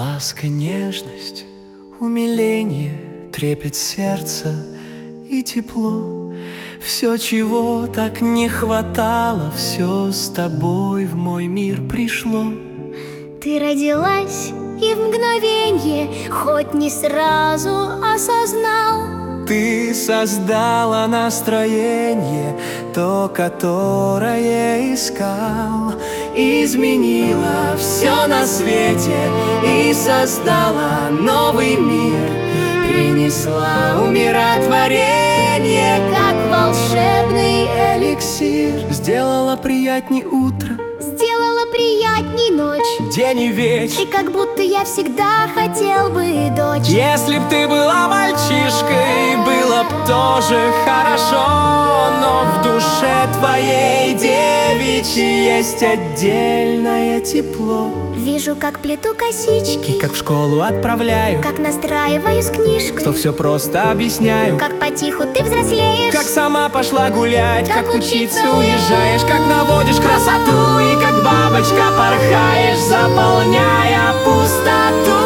Ласка, нежность, умиление, трепет сердца и тепло. Все, чего так не хватало, все с тобой в мой мир пришло. Ты родилась, и в мгновенье, хоть не сразу осознал, ты создала настроение, то, которое искал. Изменила все на свете и создала новый мир. Принесла умиротворение, как волшебный эликсир. Сделала приятней утро, сделала приятней ночь, день и вечер. И как будто я всегда хотел бы дочь. Если б ты была мальчишкой, было б тоже хорошо. Но в душе твоей девичьей есть отдельное тепло. Вижу, как плету косички, и как в школу отправляю, как настраиваю с книжкой, что все просто объясняю, как потиху ты взрослеешь, как сама пошла гулять, как учиться уезжаешь, как наводишь красоту и как бабочка порхаешь, заполняя пустоту.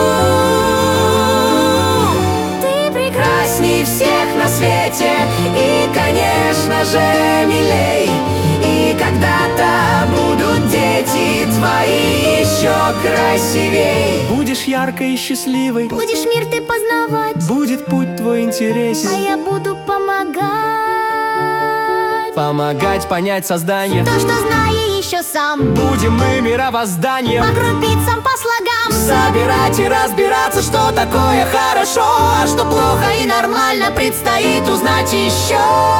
Ты прекрасней всех на свете и, конечно же, милей. И когда-то будут дети твои еще красивей. Будешь яркой и счастливой, будешь мир ты познавать, будет путь твой интересен, а я буду помогать. Помогать понять создание, то, что знаю еще сам. Будем мы мировозданием, по крупицам, по слогам собирать и разбираться, что такое хорошо, а что плохо и нормально, предстоит узнать еще.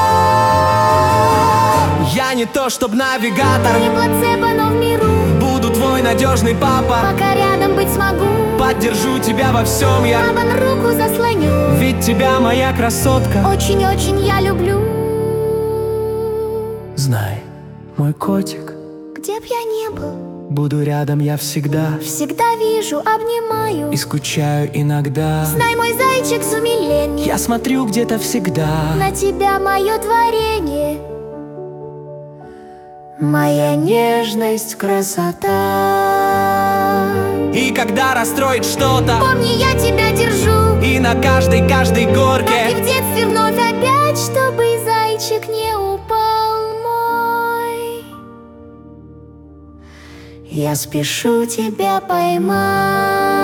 Я не то, чтоб навигатор, не плацебо, но в миру буду твой надежный папа. Пока рядом быть смогу, поддержу тебя во всем я. Мамон руку заслоню, ведь тебя, моя красотка, очень-очень я люблю. Знай, мой котик, где б я не был, буду рядом я всегда. Всегда вижу, обнимаю и скучаю иногда. Знай, мой зайчик с умилением, я смотрю где-то всегда на тебя, мое творение. Моя нежность, красота. И когда расстроит что-то, помни, я тебя держу. И на каждой горке, как и в детстве вновь опять, чтобы зайчик не упал мой. Я спешу тебя поймать.